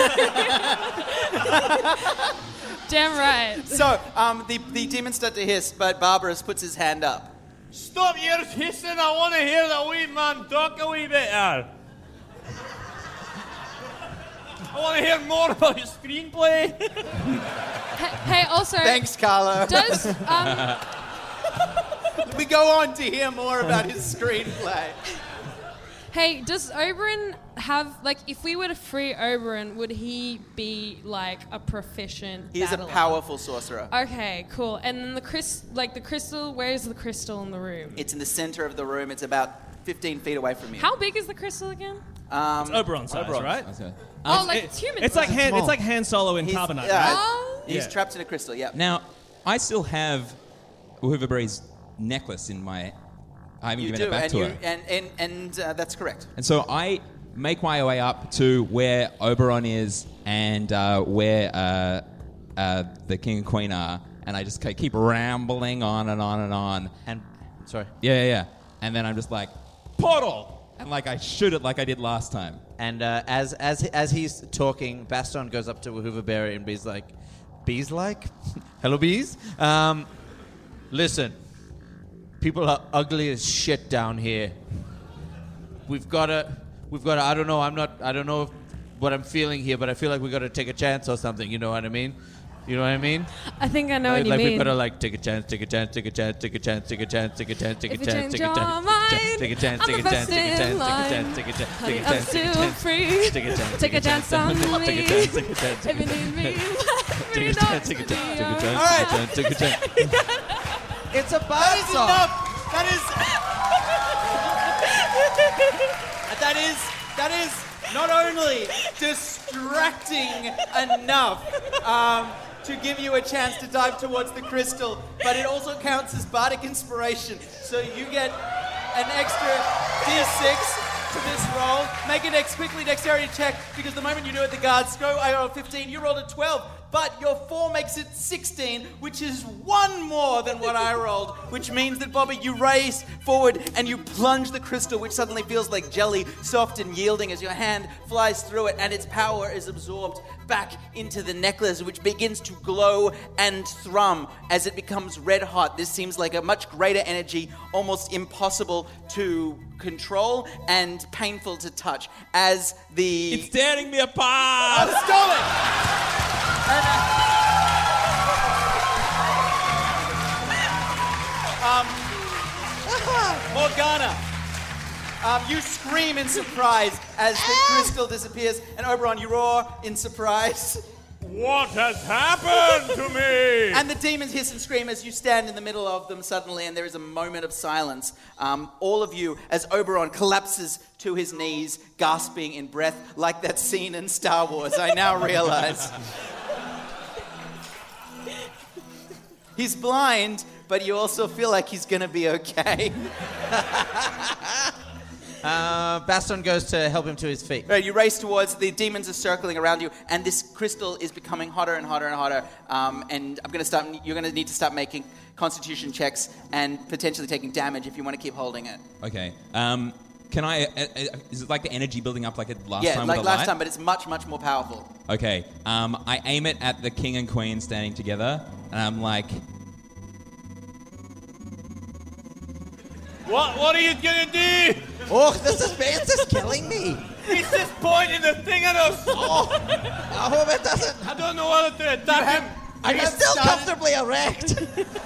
Damn right. So, um, the, the demons start to hiss, but Barbarous puts his hand up. Stop your hissing, I want to hear the wee man talk a wee bit there. I want to hear more about your screenplay. Hey, also. Thanks, Carlo. Does um, Hey, does Oberon have, like, if we were to free Oberon, would he be, like, a proficient He is a battler? powerful sorcerer. Okay, cool. And then the crystal, like, the crystal, where is the crystal in the room? It's in the center of the room. It's about fifteen feet away from you. How big is the crystal again? Um, It's Oberon size, Oberon. right? Oh, like it's human It's like size. Han, it's like Han Solo in He's- Carbonite, yeah, right? Oh. He's Yeah. trapped in a crystal, yeah. Now, I still have Hooverberry's necklace in my... I haven't You given do, it back and, to you, her. and, and, and uh, that's correct. And so I make my way up to where Oberon is and uh, where uh, uh, the king and queen are, and I just ke- keep rambling on and on and on. And sorry. Yeah, yeah, yeah. And then I'm just like, portal! And like I shoot it like I did last time. And uh, as as as he's talking, Baston goes up to Hooverberry and Bees like, Bees like, hello Bees. Um, listen, people are ugly as shit down here. We've got to, we've got to. I don't know. I'm not. I don't know if, what I'm feeling here, but I feel like we got to take a chance or something. You know what I mean? You know what I mean? I think I know like, what you like mean. we gotta like take a chance, take a chance, take a chance, take a chance, take a chance, take a chance, take a If you chance, change take a your chance, mind, take a chance, I'm take a the chance, first take a in chance, line. take a chance, take a chance, Honey, take a I'm chance, take a still chance, free. take a chance, Take a chance on me. take a chance, take a chance, If you need me, take a chance, take a chance, take a chance, All right. take a chance, take a chance. It's a That bad is song. enough. That is. that is. That is not only distracting enough um, to give you a chance to dive towards the crystal, but it also counts as bardic inspiration. So you get an extra D six to this roll. Make an ex quickly dexterity check, because the moment you do it, the guards go. I rolled fifteen. You rolled a twelve. But your four makes it sixteen, which is one more than what I rolled, which means that, Bobby, you race forward and you plunge the crystal, which suddenly feels like jelly, soft and yielding as your hand flies through it, and its power is absorbed back into the necklace, which begins to glow and thrum as it becomes red hot. This seems like a much greater energy, almost impossible to control and painful to touch as the... It's tearing me apart! I stole it! And, uh, um, Morgana, um, you scream in surprise as the crystal disappears, and Oberon, you roar in surprise. What has happened to me? And the demons hiss and scream as you stand in the middle of them suddenly, and there is a moment of silence. Um, all of you, as Oberon collapses to his knees, gasping in breath, like that scene in Star Wars, I now realize. He's blind, but you also feel like he's going to be okay. Uh, Baston goes to help him to his feet. Right, you race towards, the demons are circling around you, and this crystal is becoming hotter and hotter and hotter. Um, and I'm going to start. You're going to need to start making Constitution checks and potentially taking damage if you want to keep holding it. Okay. Um, can I... Uh, uh, is it like the energy building up like it last yeah, time like with the last light? time, but it's much, much more powerful. Okay. Um, I aim it at the king and queen standing together, and I'm like... What? What are you gonna do? Oh, this is it's just killing me. He's just pointing the thing at us. Oh, I hope it doesn't. I don't know whether to attack him. Are you still started- comfortably erect?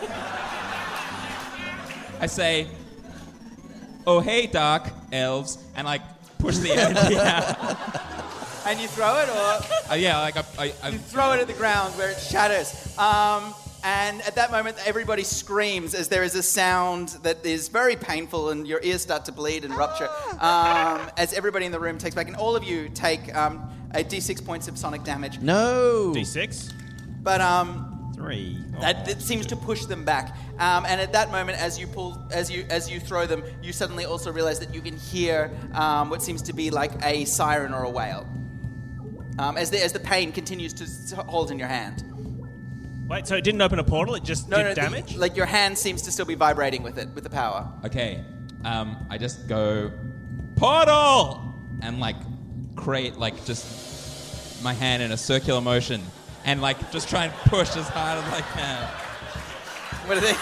I say, oh, hey, dark elves, and like push the energy out. And you throw it, or Uh, yeah, like I, I, I, you throw it at the ground where it shatters. Um, and at that moment, everybody screams as there is a sound that is very painful, and your ears start to bleed and rupture. Um, as everybody in the room takes back, and all of you take um, a d six points of sonic damage. No. D six? But um, Three. that, that seems to push them back. Um, and at that moment, as you pull, as you as you throw them, you suddenly also realize that you can hear um, what seems to be like a siren or a wail. Um, as the as the pain continues to s- hold in your hand. Wait, so it didn't open a portal? It just No, did no, the- damage? like your hand seems to still be vibrating with it, with the power. okay. Um, I just go, portal! And like create like just my hand in a circular motion and like just try and push as hard as I can. What are they?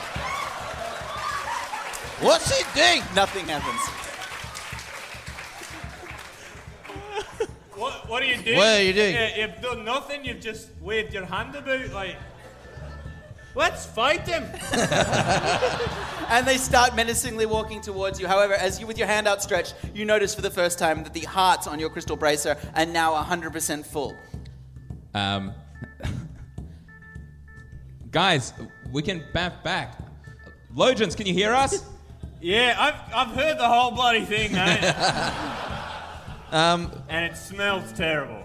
What's he doing? Nothing happens. What, what are you doing? What are you doing? Uh, you've done nothing. You've just waved your hand about like. Let's fight them. And they start menacingly walking towards you. However, as you, with your hand outstretched, you notice for the first time that the hearts on your crystal bracer are now one hundred percent full. Um, guys, we can back back. Logans, can you hear us? Yeah, I've I've heard the whole bloody thing, mate. Um, and it smells terrible.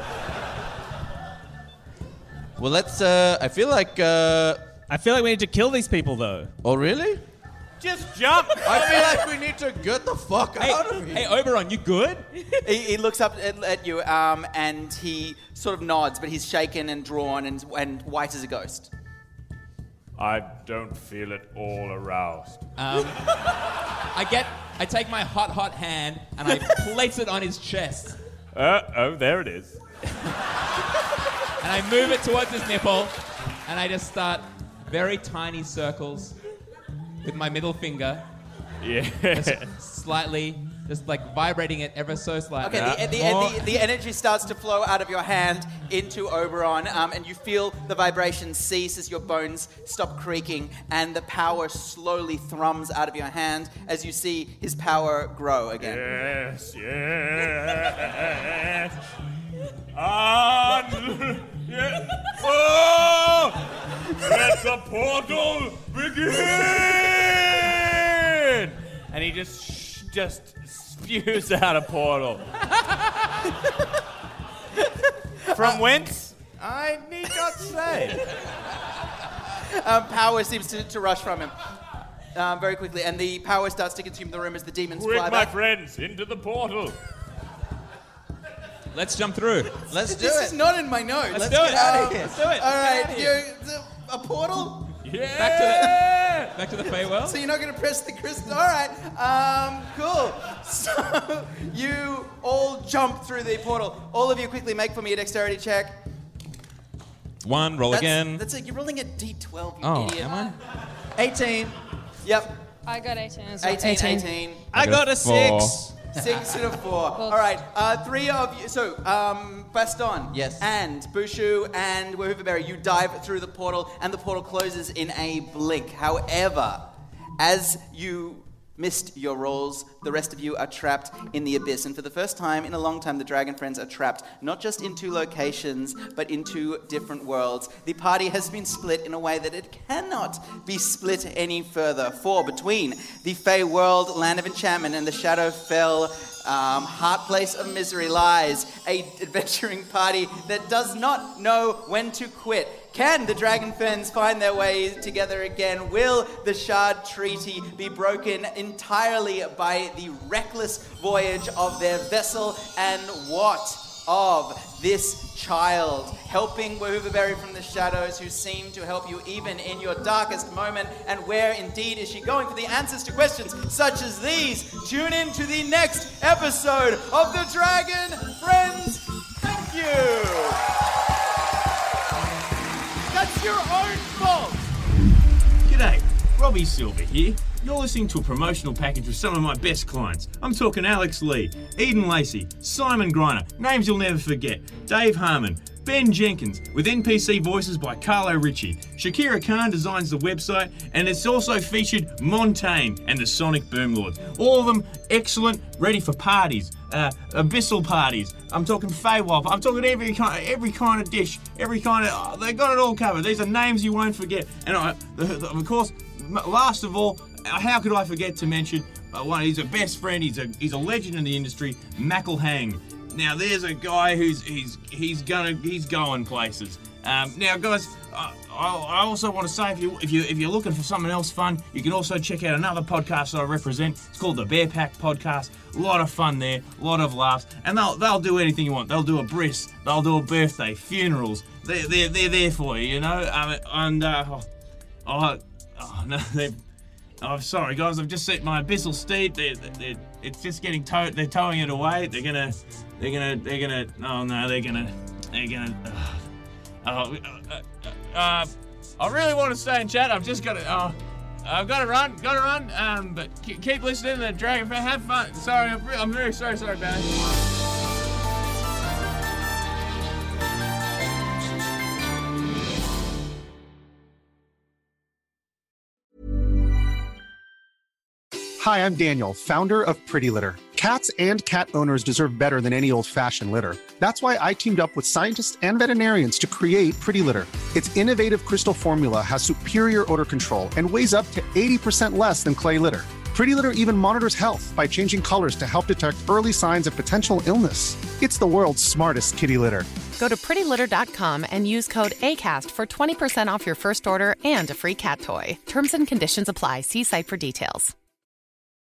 Well, let's. Uh, I feel like. Uh, I feel like we need to kill these people, though. Oh, really? Just jump. I feel like we need to get the fuck Hey, out of here. hey, Oberon, you good? he, he looks up at, at you um, and he sort of nods, but he's shaken and drawn and, and white as a ghost. I don't feel at all aroused. Um, I get, I take my hot, hot hand and I place it on his chest. Uh, oh, there it is. And I move it towards his nipple, and I just start very tiny circles with my middle finger. Yeah. Just slightly, just like vibrating it ever so slightly. Okay, the, the, the, the energy starts to flow out of your hand into Oberon, um, and you feel the vibration cease as your bones stop creaking, and the power slowly thrums out of your hand as you see his power grow again. Yes, yes. Ah, yeah. Oh! Let the portal begin! And he just sh- just spews out a portal. From whence? I need not say. Um, power seems to, to rush from him um, very quickly, and the power starts to consume the room as the demons Quick, fly my back. friends, into the portal. Let's jump through. Let's do This it. is not in my notes. Let's, Let's do get it. out of here. Let's do it. All right, Get out of here. you, a portal? Yeah. Back to the back to the Feywild. So you're not going to press the crystal? All right, um, cool. So you all jump through the portal. All of you quickly make for me a dexterity check. One, roll That's, again. That's it. You're rolling a d twelve, you Oh, idiot. am I? eighteen. Yep, I got eighteen as well. eighteen, eighteen. I got a Four. six. Six and a four. All right, uh, three of you. So, um, Baston. Yes. And Bushu and Wahooverberry, you dive through the portal, and the portal closes in a blink. However, as you missed your rolls, the rest of you are trapped in the abyss. And for the first time in a long time, the Dragon Friends are trapped not just in two locations, but in two different worlds. The party has been split in a way that it cannot be split any further. For between the Fey world, Land of Enchantment, and the Shadowfell um, Heart Place of Misery lies a adventuring party that does not know when to quit. Can the Dragon Friends find their way together again? Will the Shard Treaty be broken entirely by the reckless voyage of their vessel? And what of this child helping Wahooverberry from the shadows, who seemed to help you even in your darkest moment? And where indeed is she going for the answers to questions such as these? Tune in to the next episode of the Dragon Friends. Thank you. That's your own fault. G'day, Robbie Silver here. You're listening to a promotional package with some of my best clients. I'm talking Alex Lee, Eden Lacey, Simon Griner, names you'll never forget, Dave Harmon, Ben Jenkins, with N P C voices by Carlo Ritchie. Shakira Khan designs the website, and it's also featured Montaigne and the Sonic Boom Lords. All of them excellent, ready for parties, uh, abyssal parties. I'm talking Feywild. I'm talking every kind, every kind of dish, every kind of. Oh, they got it all covered. These are names you won't forget. And I, the, the, of course, last of all, how could I forget to mention uh, one? He's a best friend. He's a he's a legend in the industry. McElhang. Now there's a guy who's he's he's gonna he's going places. Um, now guys, uh, I, I also want to say if you if you if you're looking for something else fun, you can also check out another podcast that I represent. It's called the Bear Pack Podcast. A lot of fun there, a lot of laughs, and they'll they'll do anything you want. They'll do a bris, they'll do a birthday, funerals. They're they're, they're there for you, you know. Um, and uh, oh, oh, oh no, they. Oh, sorry guys, I've just set my abyssal steed. They're, they're, it's just getting towed. They're towing it away. They're gonna, they're gonna, they're gonna. Oh no, they're gonna, they're gonna. Uh, uh, uh, uh, I really want to stay in chat. I've just got to. Uh, I've got to run. Got to run. Um, but keep listening to the Dragon Fan. Have fun. Sorry, I'm, I'm very sorry. Sorry, man. Hi, I'm Daniel, founder of Pretty Litter. Cats and cat owners deserve better than any old-fashioned litter. That's why I teamed up with scientists and veterinarians to create Pretty Litter. Its innovative crystal formula has superior odor control and weighs up to eighty percent less than clay litter. Pretty Litter even monitors health by changing colors to help detect early signs of potential illness. It's the world's smartest kitty litter. Go to pretty litter dot com and use code ACAST for twenty percent off your first order and a free cat toy. Terms and conditions apply. See site for details.